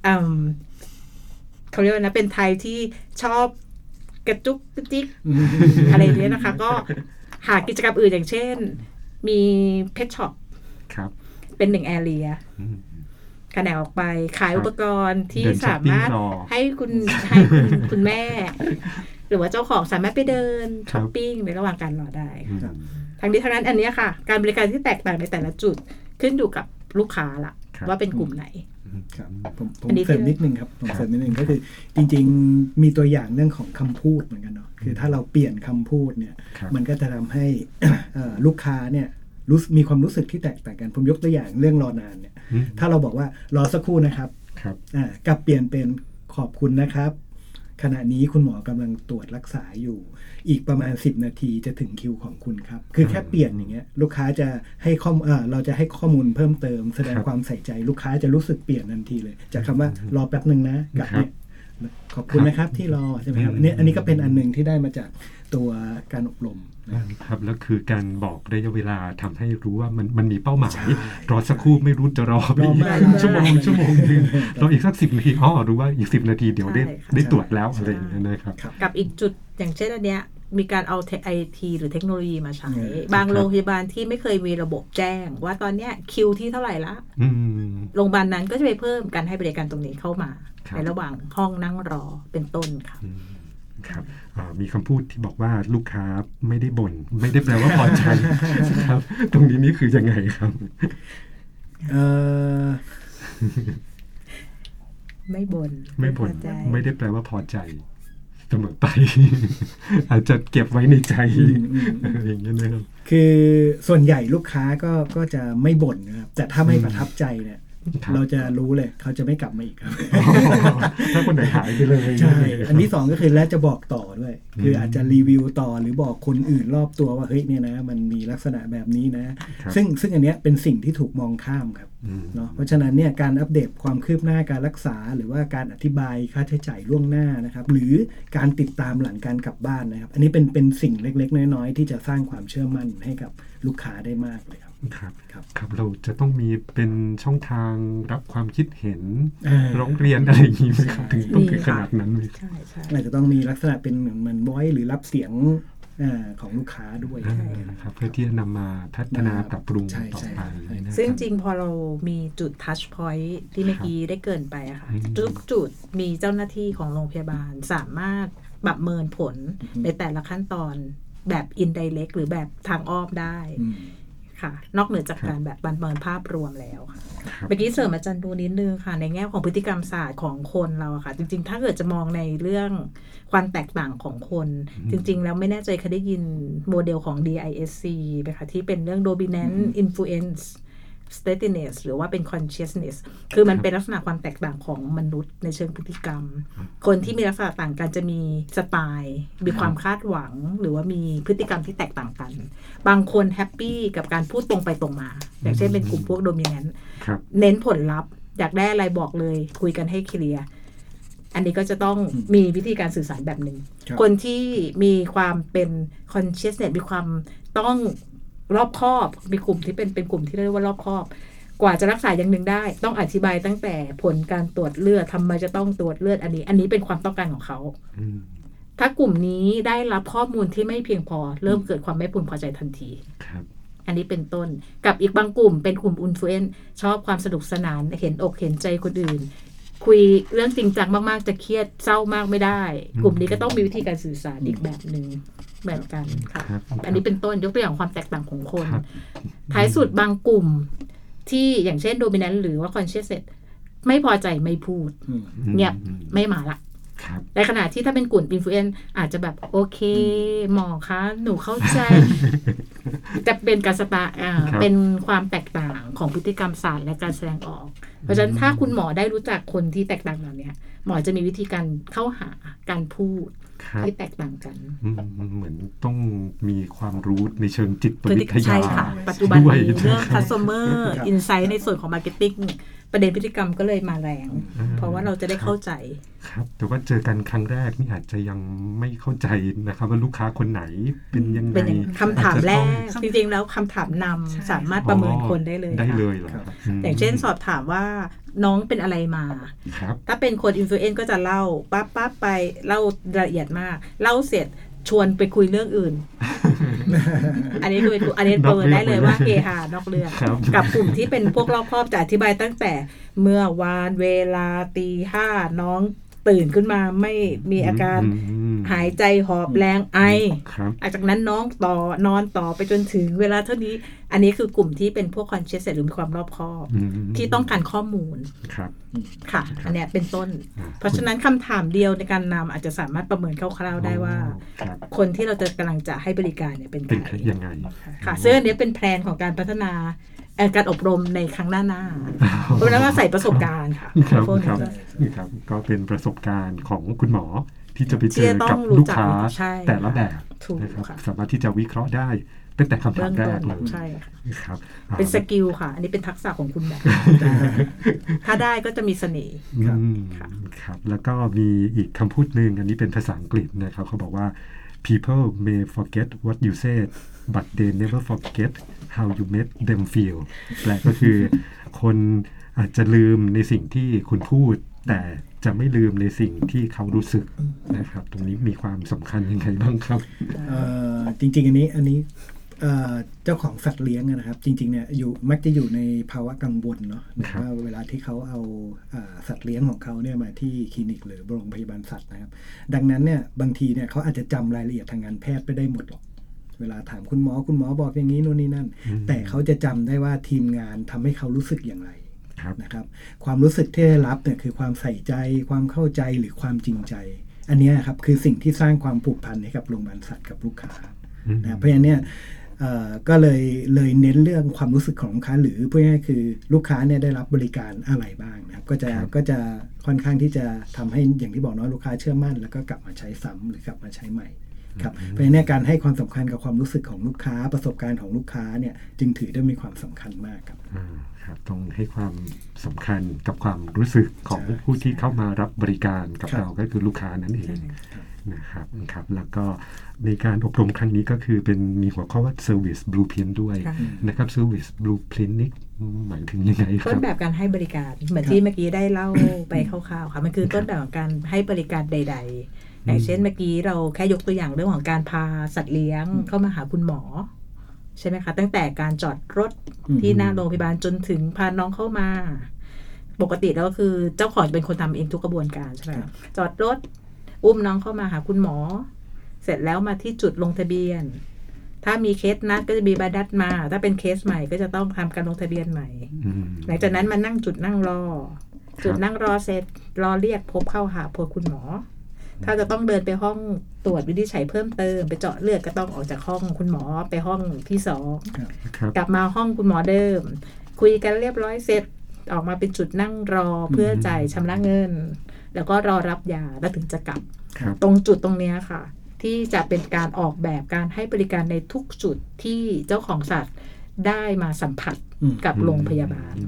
เขาเรียกว่านะเป็นไทยที่ชอบกระจุกกระจิก อะไรเนี้ยนะคะก็หากิจกรรมอื่นอย่างเช่นมีเพชช็อปเป็นหนึ่งแอเรียขนาดออกไปขายอุปกรณ์ที่สามารถให้คุณให้คุณคุณแม่หรือว่าเจ้าของสามารถไปเดินช้อปปิ้งในระหว่างการรอได้ทั้งนี้ทั้งนั้นอันนี้ค่ะการบริการที่แตกต่างในแต่ละจุดขึ้นอยู่กับลูกค้าละว่าเป็นกลุ่มไหนครับผมผมเสริมนิดนึงครับผมเสริมนิดนึงก็คือจริงๆมีตัวอย่างเรื่องของคำพูดเหมือนกันเนาะคือถ้าเราเปลี่ยนคำพูดเนี่ยมันก็จะทำให้ลูกค้าเนี่ยรู้มีความรู้สึกที่แตกต่างกันผมยกตัวอย่างเรื่องรอนานเนี่ยถ้าเราบอกว่ารอสักครู่นะครับอ่ากับเปลี่ยนเป็นขอบคุณนะครับขณะนี้คุณหมอกำลังตรวจรักษาอยู่อีกประมาณสิบนาทีจะถึงคิวของคุณครับคือแค่เปลี่ยนอย่างเงี้ยลูกค้าจะให้ข้อมูลเราจะให้ข้อมูลเพิ่มเติมแสดงความใส่ใจลูกค้าจะรู้สึกเปลี่ยนทันทีเลยจากคำว่ารอแป๊บนึงนะกับเนี่ยขอบคุณนะครับที่รอใช่ไหมครับอันนี้อันนี้ก็เป็นอันนึงที่ได้มาจากตัวการอบรมนะครับแล้วคือการบอกระยะเวลาทำให้รู้ว่ามันมันมีเป้าหมายรอสักครู่ไม่รู้จะรอไปชั่วโมงชั่วโมงนึงรออีกสักสิบนาทีอ๋อรู้ว่าอีกสิบนาทีเดี๋ยวได้ได้ตรวจแล้วอะไรอย่างเงี้ยนะครับกับอีกจุดอย่างเช่นอันเนี้ยมีการเอาไอทีหรือเทคโนโลยีมาใช้บางโรงพยาบาลที่ไม่เคยมีระบบแจ้งว่าตอนเนี้ยคิวที่เท่าไหร่ละโรงพยาบาลนั้นก็จะไปเพิ่มการให้บริการตรงนี้เข้ามาในระหว่างห้องนั่งรอเป็นต้นค่ะครับมีคำพูดที่บอกว่าลูกค้าไม่ได้บ่นไม่ได้แปลว่าพอใจครับตรงนี้นี่คือยังไงครับเออไม่บ่นไม่บ่นไม่ได้แปลว่าพอใจเสมอไปอาจจะเก็บไว้ในใจอย่างนี้นะครับคือส่วนใหญ่ลูกค้าก็ก็จะไม่บ่นนะครับแต่ถ้าไม่ประทับใจเนี่ยเราจะรู้เลยเขาจะไม่กลับมาอีกครับถ้าคนไหนหายไปเลยใช่อันที่สองก็คือแล้วจะบอกต่อด้วยคืออาจจะรีวิวต่อหรือบอกคนอื่นรอบตัวว่าเฮ้ยเนี่ยนะมันมีลักษณะแบบนี้นะซึ่งซึ่งอันเนี้ยเป็นสิ่งที่ถูกมองข้ามครับเนาะเพราะฉะนั้นเนี่ยการอัปเดตความคืบหน้าการรักษาหรือว่าการอธิบายค่าใช้จ่ายล่วงหน้านะครับหรือการติดตามหลังการกลับบ้านนะครับอันนี้เป็นเป็นสิ่งเล็กๆน้อยๆที่จะสร้างความเชื่อมั่นให้กับลูกค้าได้มากเลยครับครับครับครับเราจะต้องมีเป็นช่องทางรับความคิดเห็นร้องเรียนอะไรอย่างนี้ไหมครับถึงต้องถึงขนาดนั้นเลยใช่ใช่อาจจะต้องมีลักษณะเป็นเหมือนเหมือนบอยหรือรับเสียงของลูกค้าด้วยนะครับเพื่อที่จะนำมาพัฒนาปรับปรุงต่อไปซึ่งจริงพอเรามีจุด touch point ที่เมื่อกี้ได้เกินไปอะค่ะทุกจุดมีเจ้าหน้าที่ของโรงพยาบาลสามารถประเมินผลในแต่ละขั้นตอนแบบ indirect หรือแบบทางอ้อมได้ค่ะนอกเหนือจากการแบบประเมินภาพรวมแล้วค่ะเมื่อกี้เสริมอาจารย์ดูนิดนึงค่ะในแง่ของพฤติกรรมศาสตร์ของคนเราค่ะจริงๆถ้าเกิดจะมองในเรื่องความแตกต่างของคนจริงๆแล้วไม่แน่ใจเคยได้ยินโมเดลของ ดี ไอ เอส ซี ไหมคะที่เป็นเรื่อง dominant influence steadiness หรือว่าเป็น consciousness คือมันเป็นลักษณะความแตกต่างของมนุษย์ในเชิงพฤติกรรมคนที่มีลักษณะต่างกันจะมีสไตล์มีความคาดหวังหรือว่ามีพฤติกรรมที่แตกต่างกันบางคนแฮปปี้กับการพูดตรงไปตรงมาอย่างเช่นเป็นกลุ่มพวก dominant เน้นผลลัพธ์อยากได้อะไรบอกเลยคุยกันให้เคลียร์อันนี้ก็จะต้องมีวิธีการสื่อสารแบบหนึ่งครับคนที่มีความเป็น consciousness มีความต้องรอบคอบมีกลุ่มที่เป็นเป็นกลุ่มที่เรียกว่ารอบคอบกว่าจะรักษาอย่างหนึ่งได้ต้องอธิบายตั้งแต่ผลการตรวจเลือดทำไมจะต้องตรวจเลือดอันนี้ อันนี้เป็นความต้องการของเขาถ้ากลุ่มนี้ได้รับข้อมูลที่ไม่เพียงพอเริ่มเกิดความไม่พึงพอใจทันทีครับอันนี้เป็นต้นกับอีกบางกลุ่มเป็นกลุ่มอินฟลูเอนซ์ชอบความสนุกสนานเห็นอกเห็นใจคนอื่นคุยเรื่องจริงจังมากๆจะเครียดเศร้ามากไม่ได้กลุ่มนี้ก็ต้องมีวิธีการสื่อสารอีกแบบหนึ่งแบบกันค่ะอันนี้เป็นต้นยกตัวอย่างความแตกต่างของคนท้ายสุดบางกลุ่มที่อย่างเช่นโดมิแนนต์หรือว่าคอนเชียสไม่พอใจไม่พูดเงียบไม่มาละในขณะที่ถ้าเป็นกลุ่มอินฟลูเอนซ์อาจจะแบบโอเคหมอคะหนูเข้าใจจะเป็นการสตาอ่าเป็นความแตกต่างของพฤติกรรมศาสตร์และการแสดงออกเพราะฉะนั้นถ้าคุณหมอได้รู้จักคนที่แตกต่างเหล่านี้หมอจะมีวิธีการเข้าหาการพูดที่แตกต่างกันเหมือนต้องมีความรู้ในเชิงจิตวิทยาใช่ค่ะปัจจุบันนี้เรื่อง customer insight ในส่วนของ marketing ประเด็นพฤติกรรมก็เลยมาแรงเพราะว่าเราจะได้เข้าใจครับแต่ว่าเจอกันครั้งแรกนี่อาจจะยังไม่เข้าใจนะครับว่าลูกค้าคนไหนเป็นยังไงคำถามแรกจริงๆแล้วคำถามนำสามารถประเมินคนได้เลยได้เลยเหรออย่างเช่นสอบถามว่าน้องเป็นอะไรมาถ้าเป็นคนอินฟลูเอนซ์ก็จะเล่าปั๊บปั๊บไปเล่าละเอียดมากเล่าเสร็จชวนไปคุยเรื่องอื่น อันนี้คืออันนี้เปิดได้เลยว่าเฮฮานอกเรื่องกับกลุ่มที่เป็นพวกรอบครอบจะอธิบายตั้งแต่เมื่อวานเวลาตีห้าน้องตื่นขึ้นมาไม่มีอาการหายใจหอบแรงไอจากนั้นน้องต่อนอนต่อไปจนถึงเวลาเท่านี้อันนี้คือกลุ่มที่เป็นพวกคอนเชียสหรือมีความรอบคอบที่ต้องการข้อมูลค่ะอันนี้เป็นต้นเพราะฉะนั้นคำถามเดียวในการนำอาจจะสามารถประเมินคร่าวๆได้ว่าคนที่เราจะกำลังจะให้บริการเนี่ยเป็นใครยังไงค่ะซึ่งอันนี้เป็นแพลนของการพัฒนาการอบรมในครั้งหน้าหน้าเพราะฉะนั้นว่าใส่ประสบการณ์ค่ะครับครับครับก็เป็นประสบการณ์ของคุณหมอที่จะไปเจอกับลูกค้าแต่ละแบบนะครับสามารถที่จะวิเคราะห์ได้ตั้งแต่คำถามแรกเลยใช่ครับเป็นสกิลค่ะอันนี้เป็นทักษะของคุณแบบถ้าได้ก็จะมีเสน่ห์ครับแล้วก็มีอีกคำพูดหนึ่งอันนี้เป็นภาษาอังกฤษนะครับเขาบอกว่า people may forget what you said but they never forget how you made them feel แปลก็คือคนอาจจะลืมในสิ่งที่คุณพูดแต่จะไม่ลืมในสิ่งที่เขารู้สึกนะครับตรงนี้มีความสำคัญยังไงบ้างครับจริงๆอันนี้อันนี้เจ้าของสัตว์เลี้ยงนะครับจริงๆเนี่ยอยู่มักจะอยู่ในภาวะกังวลเนาะว่าเวลาที่เขาเอาสัตว์เลี้ยงของเขาเนี่ยมาที่คลินิกหรือโรงพยาบาลสัตว์นะครับดังนั้นเนี่ยบางทีเนี่ยเขาอาจจะจำรายละเอียดทางการแพทย์ไปได้หมดหรอกเวลาถามคุณหมอคุณหมอบอกอย่างนี้นู่นนี่นั่นแต่เขาจะจำได้ว่าทีมงานทำให้เขารู้สึกอย่างไรนะครับความรู้สึกที่ได้รับเนี่ยคือความใส่ใจความเข้าใจหรือความจริงใจอันนี้ครับคือสิ่งที่สร้างความผูกพันให้กับโรงพยาบาลสัตว์กับลูกค้านะเพราะฉะนั้นเนี่ยก็เลยเลยเน้นเรื่องความรู้สึกของลูกค้าหรือพูดง่ายๆคือลูกค้าเนี่ยได้รับบริการอะไรบ้างนะครับก็จะก็จะค่อนข้างที่จะทำให้อย่างที่บอกเนาะลูกค้าเชื่อมั่นแล้วก็กลับมาใช้ซ้ำหรือกลับมาใช้ใหม่ครับเพราะฉะนั้นการให้ความสำคัญกับความรู้สึกของลูกค้าประสบการณ์ของลูกค้าเนี่ยจึงถือได้มีความสำคัญมากครับครับต้องให้ความสำคัญกับความรู้สึกของผู้ที่เข้ามารับบริการกับเราก็คือลูกค้านั่นเองนะครับครับแล้วก็ในการอบรมครั้งนี้ก็คือเป็นมีหัวข้อว่า Service Blueprint ด้วยนะครับ Service Blueprint นี่หมายถึงยังไงครับต้นแบบการให้บริการเหมือนที่เมื่อกี้ได้เล่าไปคร่าวๆค่ะมันคือต้นแบบของการให้บริการใดๆอย่างเช่นเมื่อกี้เราแค่ยกตัวอย่างเรื่องของการพาสัตว์เลี้ยงเข้ามาหาคุณหมอใช่ไหมคะตั้งแต่การจอดรถที่หน้าโรงพยาบาลจนถึงพาน้องเข้ามาปกติแล้วก็คือเจ้าของเป็นคนทำเองทุกกระบวนการใช่ไหมจอดรถอุ้มน้องเข้ามาหาคุณหมอเสร็จแล้วมาที่จุดลงทะเบียนถ้ามีเคสนัดก็จะมีใบนัดมาถ้าเป็นเคสใหม่ก็จะต้องทำการลงทะเบียนใหม่หลังจากนั้นมานั่งจุดนั่งรอจุดนั่งรอเสร็จรอเรียกพบเข้าหาพบคุณหมอถ้าจะต้องเดินไปห้องตรวจวินิจฉัยเพิ่มเติมไปเจาะเลือดก็ต้องออกจากห้องคุณหมอไปห้องที่สองกลับมาห้องคุณหมอเดิมคุยกันเรียบร้อยเสร็จออกมาเป็นจุดนั่งรอเพื่อจ่ายชำระเงินแล้วก็รอรับยาแล้วถึงจะกลับตรงจุดตรงนี้ค่ะที่จะเป็นการออกแบบการให้บริการในทุกจุดที่เจ้าของสัตว์ได้มาสัมผัสกับโรงพยาบาล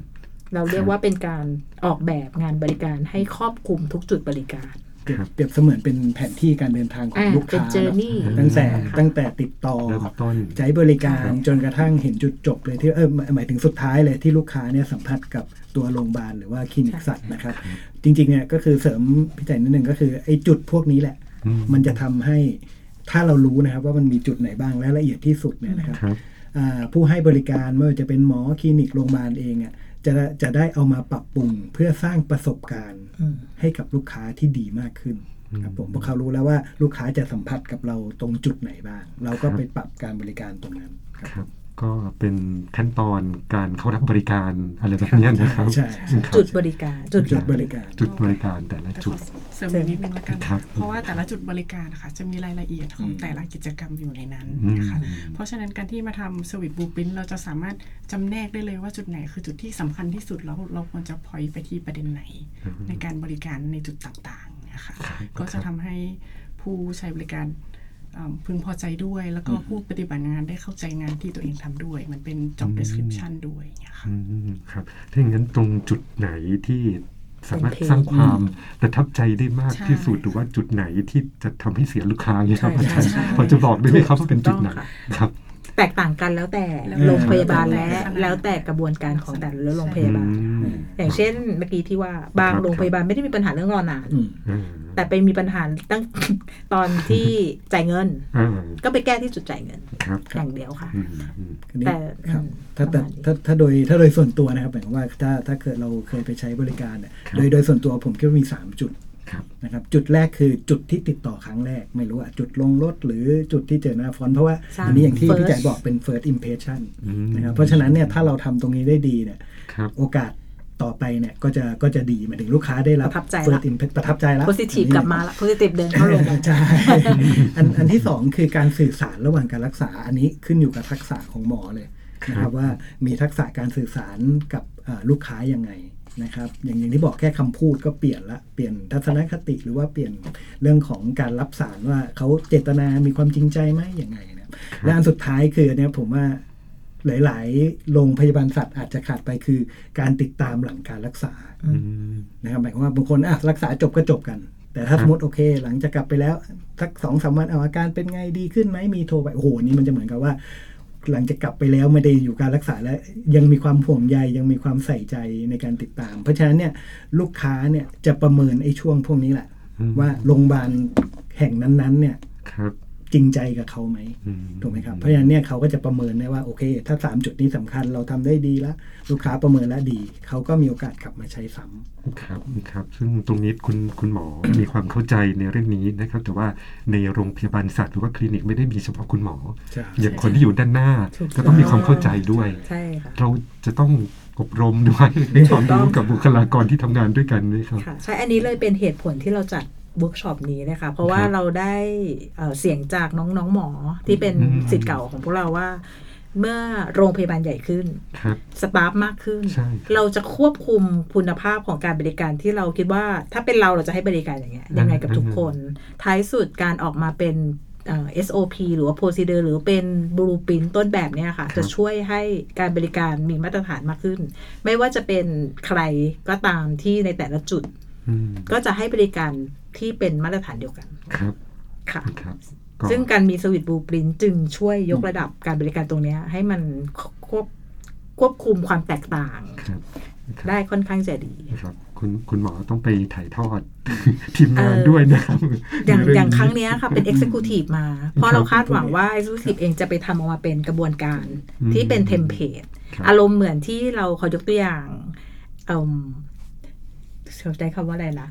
เราเรียกว่าเป็นการออกแบบงานบริการให้ครอบคลุมทุกจุดบริการเปรียบเสมือนเป็นแผนที่การเดินทางของลูกค้าตั้งแต่ตั้งแต่ติดต่อใช้บริการจนกระทั่งเห็นจุดจบเลยที่เออหมายถึงสุดท้ายเลยที่ลูกค้าเนี่ยสัมผัสกับตัวโรงพยาบาลหรือว่าคลินิกสัตว์นะครับจริงๆเนี่ยก็คือเสริมพิจารณานิดนึงก็คือไอ้จุดพวกนี้แหละมันจะทำให้ถ้าเรารู้นะครับว่ามันมีจุดไหนบ้างและละเอียดที่สุดเนี่ยนะครับผู้ให้บริการไม่ว่าจะเป็นหมอคลินิกโรงพยาบาลเองอ่ะจะจะได้เอามาปรับปรุงเพื่อสร้างประสบการณ์ให้กับลูกค้าที่ดีมากขึ้นครับผมเพราะเขารู้แล้วว่าลูกค้าจะสัมผัสกับเราตรงจุดไหนบ้างเราก็ไปปรับการบริการตรงนั้นครับก็เป็นขั้นตอนการเข้ารับบริการอะไรแบบนี้นะครับจุดบริการจุดบริการจุดบริการแต่ละจุดเสริมนิดนึงแล้วกันเพราะว่าแต่ละจุดบริการนะคะจะมีรายละเอียดของแต่ละกิจกรรมอยู่ในนั้นนะคะเพราะฉะนั้นการที่มาทำสวิตบลูพรินท์เราจะสามารถจำแนกได้เลยว่าจุดไหนคือจุดที่สำคัญที่สุดแล้วเราควรจะพอยต์ไปที่ประเด็นไหนในการบริการในจุดต่างๆนะคะก็จะทำให้ผู้ใช้บริการพึงพอใจด้วยแล้วก็ผู้ปฏิบัติงานได้เข้าใจงานที่ตัวเองทำด้วยมันเป็น job description ด้วยค่ะครับถ้าอย่างนั้นตรงจุดไหนที่สามารถสร้างความประทับใจได้มากที่สุดหรือว่าจุดไหนที่จะทำให้เสียลูกค้าเนี่ยครับอาจารย์พอจะบอกได้ไหมครับว่าเป็นจุดไหนครับแตกต่างกันแล้วแต่โรงพยาบาลและแล้วแต่กระบวนการของแต่ละโรงพยาบาลอย่างเช่นเมื่อกี้ที่ว่าบางโรงพยาบาลไม่ได้มีปัญหาเรื่องรอนานแต่ไปมีปัญหาตั้งตอนที่จ่ายเงินก็ไปแก้ที่จุดจ่ายเงินอย่างเดียวค่ะแต่ถ้าถ้าถ้าโดยถ้าโดยส่วนตัวนะครับหมายความว่าถ้าถ้าเกิดเราเคยไปใช้บริการเนี่ยโดยโดยส่วนตัวผมคิดว่ามีสามจุดนะครับจุดแรกคือจุดที่ติดต่อครั้งแรกไม่รู้อ่ะจุดลงรถหรือจุดที่เจอหน้าฟอนต์เพราะว่าอันนี้อย่างที่พี่ใจบอกเป็น first impression นะครับเพราะฉะนั้นเนี่ยถ้าเราทำตรงนี้ได้ดีเนี่ยโอกาสต่อไปเนี่ยก็จะก็จะดีหมายถึงลูกค้าได้รับ first impression ประทับใจแล้ว positive กลับมาละ positive เดินเข้าลงใช่อันอันที่สองคือการสื่อสารระหว่างการรักษาอันนี้ขึ้นอยู่กับทักษะของหมอเลยนะครับว่ามีทักษะการสื่อสารกับลูกค้ายังไงนะครับอย่างอย่างที่บอกแค่คำพูดก็เปลี่ยนละเปลี่ยนทัศนคติหรือว่าเปลี่ยนเรื่องของการรับสารว่าเขาเจตนามีความจริงใจไหมอย่างไงนะและอันสุดท้ายคือเนี่ยผมว่าหลายๆโรงพยาบาลสัตว์อาจจะขาดไปคือการติดตามหลังการรักษานะครับหมายความว่าบางคนอ่ะรักษาจบก็จบกันแต่ถ้าสมมติโอเคหลังจากกลับไปแล้วสักสองสามวันเอาอาการเป็นไงดีขึ้นไหมมีโทรไปโอ้โหนี่มันจะเหมือนกับว่าหลังจากกลับไปแล้วไม่ได้อยู่การรักษาแล้วยังมีความห่วงใยยังมีความใส่ใจในการติดตามเพราะฉะนั้นเนี่ยลูกค้าเนี่ยจะประเมินไอ้ช่วงพวกนี้แหละว่าโรงพยาบาลแห่งนั้นๆเนี่ยจริงใจกับเขาไหมถูกไหมครับเพราะฉะนั้นเนี่ยเขาก็จะประเมินได้ว่าโอเคถ้าสามจุดนี้สำคัญเราทำได้ดีแล้วลูกค้าประเมินแล้วดีเขาก็มีโอกาสกลับมาใช้ซ้ำครับครับซึ่งตรงนี้คุณคุณหมอ มีความเข้าใจในเรื่องนี้นะครับแต่ว่าในโรงพยาบาลสัตว์หรือว่าคลินิกไม่ได้มีเฉพาะคุณหมออย่างคนที่อยู่ด้านหน้าก็ต้องมีความเข้าใจด้วยเราจะต้องอบรมด้วยให้ความรู้กับบุคลากรที่ทำงานด้วยกันนี่ครับใช่อันนี้เลยเป็นเหตุผลที่เราจัดเวิร์กช็อปนี้นะคะเพราะว่าเราได้เสียงจากน้องๆหมอที่เป็นศิษย์เก่าของพวกเราว่าเมื่อโรงพยาบาลใหญ่ขึ้นสตาฟมากขึ้นเราจะควบคุมคุณภาพของการบริการที่เราคิดว่าถ้าเป็นเราเราจะให้บริการอย่างเงี้ยยังไงกับทุกคนท้ายสุดการออกมาเป็นเอส โอ พี หรือว่า procedure หรือเป็น blueprint ต้นแบบเนี้ยค่ะจะช่วยให้การบริการมีมาตรฐานมากขึ้นไม่ว่าจะเป็นใครก็ตามที่ในแต่ละจุดก็จะให้บริการที่เป็นมาตรฐานเดียวกันครับค่ะซึ่งการมีสวิตบลูพรินท์จึงช่วยยกระดับการบริการตรงนี้ให้มันควบควบคุมความแตกต่างได้ค่อนข้างจะดีครับคุณคุณหมอต้องไปถ่ายทอดทีมงานด้วยนะครับอย่างอย่างครั้งนี้ค่ะเป็น Executive มาเพราะเราคาดหวังว่า Executive เองจะไปทำออกมาเป็นกระบวนการที่เป็นเทมเพลตอารมณ์เหมือนที่เราขอยกตัวอย่างเอ่อใช้คำว่าอะไรล่ะ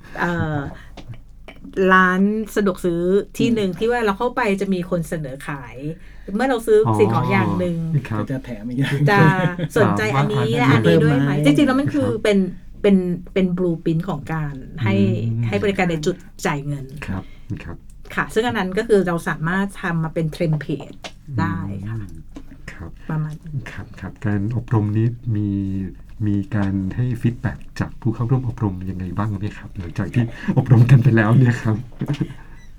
ร้านสะดวกซื้อที่หนึ่งที่ว่าเราเข้าไปจะมีคนเสนอขายเมื่อเราซื้อสิ่งของอย่างหนึ่งจะแถมอีกอย่างจะสนใจอันนี้และอันนี้ด้วยไหมจริงๆแล้วมันคือเป็นเป็นเป็นบลูพรินท์ของการให้ให้บริการในจุดจ่ายเงินครับครับค่ะซึ่งอันนั้นก็คือเราสามารถทำมาเป็นเทรมเพลตได้ค่ะครับประมาณครับครับการอบรมนี้มีมีการให้ฟีดแบ็กจากผู้เข้าร่วมอบรมยังไงบ้างไหมครับหลังจากที่อบรมกันไปแล้วเนี่ยครับ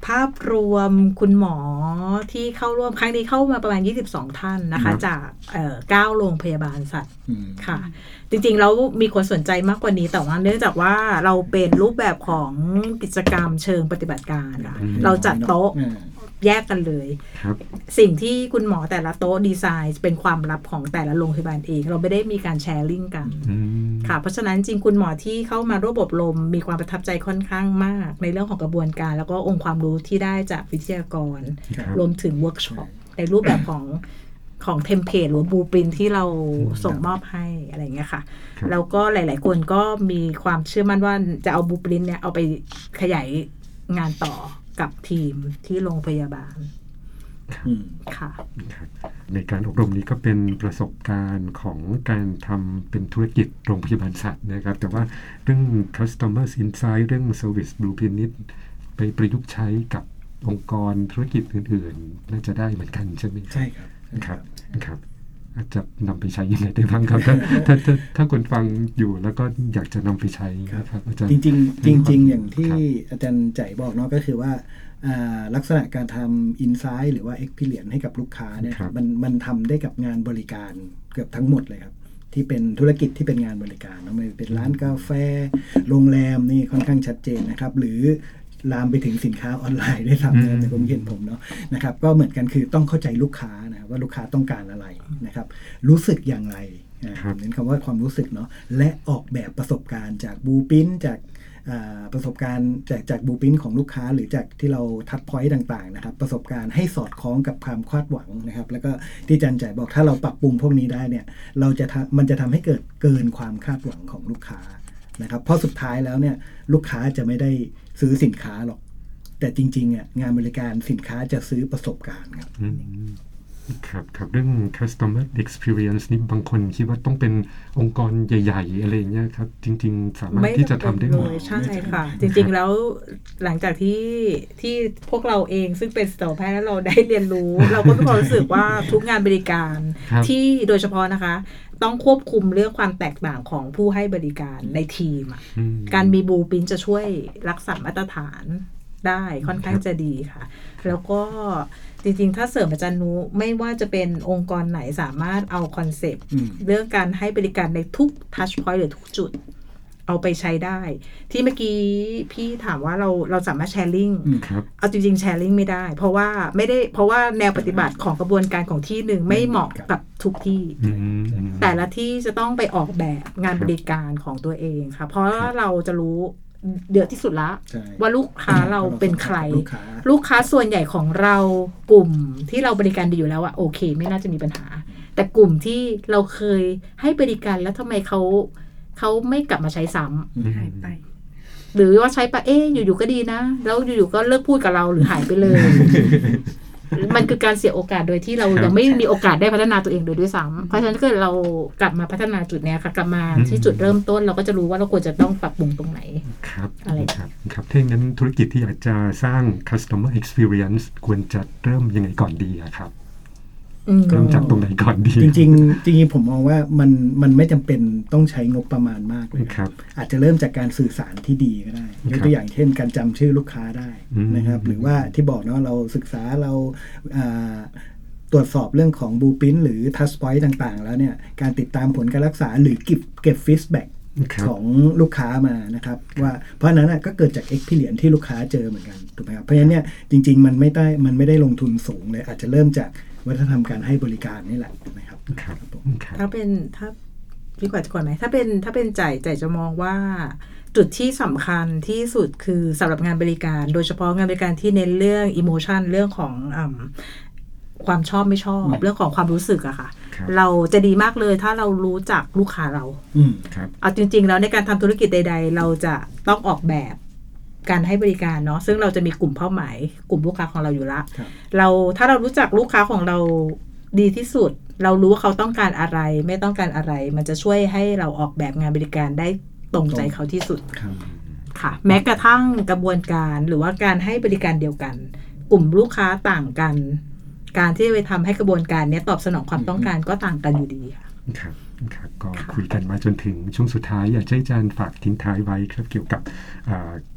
ภาพรวมคุณหมอที่เข้าร่วมครั้งนี้เข้ามาประมาณยี่สิบสองท่านนะคะจากเอ่อเก้าโรงพยาบาลสัตว์ค่ะจริงๆแล้วมีคนสนใจมากกว่านี้แต่ว่าเนื่องจากว่าเราเป็นรูปแบบของกิจกรรมเชิงปฏิบัติการค่ะเราจัดโต๊ะแยกกันเลยสิ่งที่คุณหมอแต่ละโต๊ะดีไซน์เป็นความลับของแต่ละโรงพยาบาลเองเราไม่ได้มีการแชร์ลิงก์กันค่ะเพราะฉะนั้นจริงคุณหมอที่เข้ามาร่วมอบรมมีความประทับใจค่อนข้างมากในเรื่องของกระบวนการแล้วก็องค์ความรู้ที่ได้จากวิทยากรรวมถึงเวิร์กช็อปในรูปแบบของของเทมเพลตหรือบูปรินที่เราส่งมอบให้อะไรอย่างเงี้ยค่ะแล้วก็หลายๆคนก็มีความเชื่อมั่นว่าจะเอาบูปรินเนี่ยเอาไปขยายงานต่อกับทีมที่โรงพยาบาลค่ะในการอบรมนี้ก็เป็นประสบการณ์ของการทำเป็นธุรกิจโรงพยาบาลสัตว์นะครับแต่ว่าเรื่อง customer insight เรื่อง service blueprint นี้ไปประยุกต์ใช้กับองค์กรธุรกิจอื่นๆน่าจะได้เหมือนกันใช่ไหมใช่ครับครับครับอาจจะนำไปใช้ยังไงได้บ้างครับถ้าถ้าถ้าถ้าคนฟังอยู่แล้วก็อยากจะนำไปใช้ครับอาจารย์จริงๆจริงๆอย่างที่อาจารย์ใจบอกเนาะก็คือว่าลักษณะการทำ insight หรือว่า experience ให้กับลูกค้าเนี่ยมันมันทำได้กับงานบริการเกือบทั้งหมดเลยครับที่เป็นธุรกิจที่เป็นงานบริการเนาะไม่เป็นร้านกาแฟโรงแรมนี่ค่อนข้างชัดเจนนะครับหรือลามไปถึงสินค้าออนไลน์ได้ทำนะแต่ผมเห็นผมเนาะนะครับก็เหมือนกันคือต้องเข้าใจลูกค้านะว่าลูกค้าต้องการอะไรนะครับรู้สึกอย่างไรเน้นคำว่าความรู้สึกเนาะและออกแบบประสบการณ์จากบลูพรินท์จากประสบการณ์จากจากบลูพรินท์ของลูกค้าหรือจากที่เราทัชพอยต์ต่างๆนะครับประสบการณ์ให้สอดคล้องกับความคาดหวังนะครับแล้วก็ที่จันจ่ายบอกถ้าเราปรับปรุงพวกนี้ได้เนี่ยเราจะมันจะทำให้เกิดเกินความคาดหวังของลูกค้านะครับเพราะสุดท้ายแล้วเนี่ยลูกค้าจะไม่ได้ซื้อสินค้าหรอกแต่จริงๆอ่ะงานบริการสินค้าจะซื้อประสบการณ์ครับครับครับเรื่อง customer experience นี่บางคนคิดว่าต้องเป็นองค์กรใหญ่ๆอะไรอย่างเงี้ยครับจริงๆสามารถที่จะทำได้หมดใช่ค่ะจริงๆแล้วหลังจากที่ที่พวกเราเองซึ่งเป็นสัตวแพทย์แล้วเราได้เรียนรู้ เราก็มีความรู้สึกว่าทุกงานบริการที่โดยเฉพาะนะคะต้องควบคุมเรื่องความแตกต่างของผู้ให้บริการในทีมการมีบลูพรินท์จะช่วยรักษามาตรฐานได้ค่อนข้างจะดีค่ะแล้วก็จริงๆถ้าเสริมอาจารย์นุไม่ว่าจะเป็นองค์กรไหนสามารถเอาคอนเซปต์เรื่องการให้บริการในทุกทัชพอยต์หรือทุกจุดเอาไปใช้ได้ที่เมื่อกี้พี่ถามว่าเราเราสามารถแชร์ลิงก์เอาจริงๆแชร์ลิงก์ไม่ได้เพราะว่าไม่ได้เพราะว่าแนวปฏิบัติของกระบวนการของที่หนึ่งไม่เหมาะกับทุกที่แต่ละที่จะต้องไปออกแบบงานบริการของตัวเองค่ะเพราะเราจะรู้เดือดที่สุดละว่าลูกค้าเราเป็นใครลูกค้าส่วนใหญ่ของเรากลุ่มที่เราบริการดีอยู่แล้วอะโอเคไม่น่าจะมีปัญหาแต่กลุ่มที่เราเคยให้บริการแล้วทำไมเขาเขาไม่กลับมาใช้ซ้ำหายไปหรือว่าใช้ไปเอ๊ะอยู่ๆก็ดีนะแล้วอยู่ๆก็เลิกพูดกับเราหรือหายไปเลย มันคือการเสียโอกาสโดยที่เรายังไม่มีโอกาสได้พัฒนาตัวเองโดยด้วยซ้ำเพราะฉะนั้นก็เรากลับมาพัฒนาจุดนี้ค่ะกลับมาที่จุดเริ่มต้นเราก็จะรู้ว่าเราควรจะต้องปรับปรุงตรงไหนครับอะไรครับครับถ้าอย่างนั้นธุรกิจที่อยากจะสร้าง customer experience ควรจะเริ่มยังไงก่อนดีครับเริ่มจากตรงไหนก่อนดีจริงๆจริงๆผมมองว่ามันมันไม่จำเป็นต้องใช้งบประมาณมากเลยครับอาจจะเริ่มจากการสื่อสารที่ดีก็ได้ยกตัวอย่างเช่นการจำชื่อลูกค้าได้นะครับหรือว่าที่บอกเนาะเราศึกษาเราตรวจสอบเรื่องของบลูพรินท์หรือทัชพอยต์ต่างๆแล้วเนี่ยการติดตามผลการรักษาหรือเก็บเก็บฟีดแบ็กของลูกค้ามานะครับว่าเพราะนั้นก็เกิดจาก experience ที่ลูกค้าเจอเหมือนกันถูกไหมครับเพราะฉะนั้นเนี่ยจริงๆมันไม่ได้มันไม่ได้ลงทุนสูงเลยอาจจะเริ่มจากวัฒนธรรมการให้บริการนี่แหละนะครับถ้าเป็นถ้าพี่กว่าจะก่อนไหมถ้าเป็นถ้าเป็นใจใจจะมองว่าจุดที่สำคัญที่สุดคือสำหรับงานบริการโดยเฉพาะงานบริการที่เน้นเรื่อง emotion เรื่องของอ่าความชอบไม่ชอบเรื่องของความรู้สึกอะค่ะเราจะดีมากเลยถ้าเรารู้จักลูกค้าเราเอาจริงๆแล้วในการทำธุรกิจใดๆเราจะต้องออกแบบการให้บริการเนาะซึ่งเราจะมีกลุ่มเป้าหมายกลุ่มลูกค้าของเราอยู่ละเราถ้าเรารู้จักลูกค้าของเราดีที่สุดเรารู้ว่าเขาต้องการอะไรไม่ต้องการอะไรมันจะช่วยให้เราออกแบบงานบริการได้ตรงใจเขาที่สุดค่ะแม้กระทั่งกระบวนการหรือว่าการให้บริการเดียวกันกลุ่มลูกค้าต่างกันการที่ไปทำให้กระบวนการนี้ตอบสนองความต้องการก็ต่างกันอยู่ดีค่ะครับครับก็คุยกันมาจนถึงช่วงสุดท้ายอยากให้อาจารย์ฝากทิ้งท้ายไว้ครับเกี่ยวกับ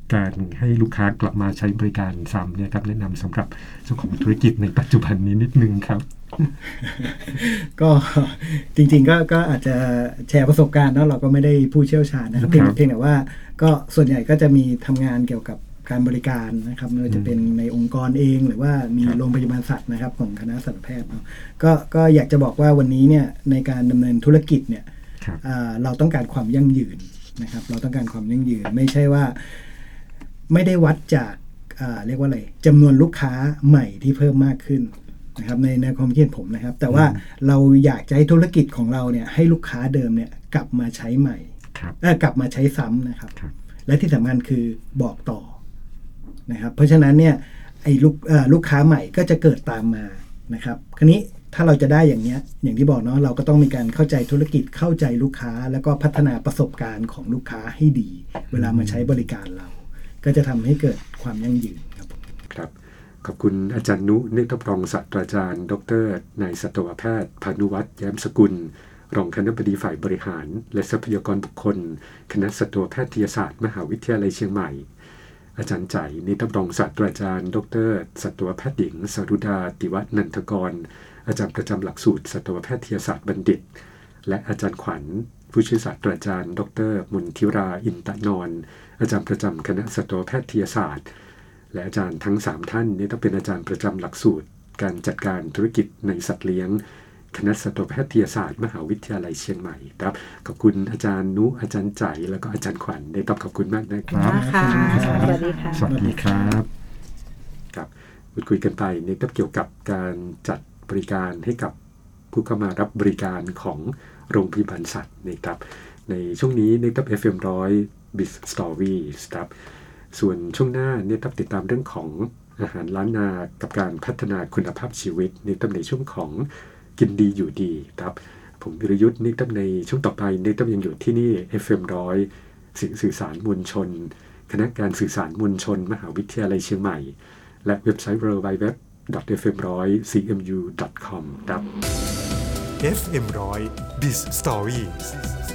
การให้ลูกค้ากลับมาใช้บริการซ้ำเนี่ยครับแนะนำสำหรับเจ้าของธุรกิจในปัจจุบันนี้นิดนึงครับก็จริงๆก็ก็อาจจะแชร์ประสบการณ์เนาะเราก็ไม่ได้ผู้เชี่ยวชาญนะครับเพียงเพียงแต่ว่าก็ส่วนใหญ่ก็จะมีทำงานเกี่ยวกับการบริการนะครับไม่ว่าจะเป็นในองค์กรเองหรือว่ามีโรงพยาบาลสัตว์นะครับของคณะสัตวแพทย์เนาะก็ก็อยากจะบอกว่าวันนี้เนี่ยในการดำเนินธุรกิจเนี่ยเราต้องการความยั่งยืนนะครับเราต้องการความยั่งยืนไม่ใช่ว่าไม่ได้วัดจากเรียกว่าอะไรจำนวนลูกค้าใหม่ที่เพิ่มมากขึ้นนะครับในในความคิดผมนะครับแต่ว่าเราอยากจะให้ธุรกิจของเราเนี่ยให้ลูกค้าเดิมเนี่ยกลับมาใช้ใหม่เออกลับมาใช้ซ้ำนะครับและที่สำคัญคือบอกต่อนะครับเพราะฉะนั้นเนี่ยไอ้ลูกลูกค้าใหม่ก็จะเกิดตามมานะครับคราวนี้ถ้าเราจะได้อย่างเนี้ยอย่างที่บอกเนาะเราก็ต้องมีการเข้าใจธุรกิจเข้าใจลูกค้าแล้วก็พัฒนาประสบการณ์ของลูกค้าให้ดีเวลามาใช้บริการเราก็จะทำให้เกิดความยั่งยืนครับครับขอบคุณอาจารย์นุเนตรปรองศาสตราจารย์ดรนายสัตวแพทย์พานุวัฒน์แย้มสกุลรองคณบดีฝ่ายบริหารและทรัพยากรบุคคลคณะสัตวแพทยศาสตร์มหาวิทยาลัยเชียงใหม่อาจารย์ใจเนตรปรองศาสตราจารย์ดรสัตวแพทย์หญิงสรุดาติวัฒนันทกรอาจารย์ประจำหลักสูตรสัตวแพทยศาสตร์บัณฑิตและอาจารย์ขวัญผู้ช่วยศาสตราจารย์ดรมนทิราอินตะนนท์อาจารย์ประจำคณะสัตวแพทยศาสตร์และอาจารย์ทั้งสามท่านนี้ต้องเป็นอาจารย์ประจำหลักสูตรการจัดการธุรกิจในสัตว์เลี้ยงคณะสัตวแพทยศาสตร์มหาวิทยาลัยเชียงใหม่ครับขอบคุณอาจารย์นุอาจารย์ใจแล้วก็อาจารย์ขวัญได้ตอบขอบคุณมากนะครับค่ะสวัสดีค่ะสวัสดีครับครับพูดคุยกันไปในเรื่องเกี่ยวกับการจัดบริการให้กับผู้เข้ามารับบริการของโรงพยาบาลสัตว์นะครับในช่วงนี้ในตับ เอฟ เอ็ม หนึ่งร้อย Biz Stories ครับส่วนช่วงหน้าเนี่ยตับติดตามเรื่องของอาหารล้านนากับการพัฒนาคุณภาพชีวิตในตับในช่วงของกินดีอยู่ดีครับผมวิรยุทธ์ในตับในช่วงต่อไปในตับยังอยู่ที่นี่ เอฟ เอ็ม หนึ่งร้อยเสียงสื่อสารมวลชนคณะการสื่อสารมวลชนมหาวิทยาลัยเชียงใหม่และเว็บไซต์ ดับเบิลยู ดับเบิลยู ดับเบิลยู ดอท เอฟ เอ็ม หนึ่งร้อย ซี เอ็ม ยู ดอท คอม ครับเอฟ เอ็ม หนึ่งร้อย Biz Stories